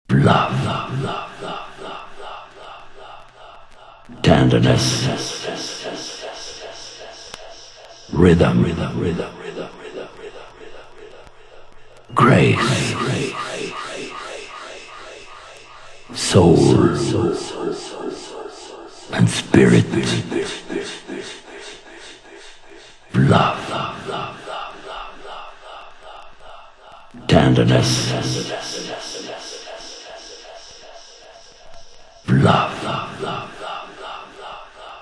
love, tenderness, rhythm, grace, soul, and spirit. Love, tenderness, love.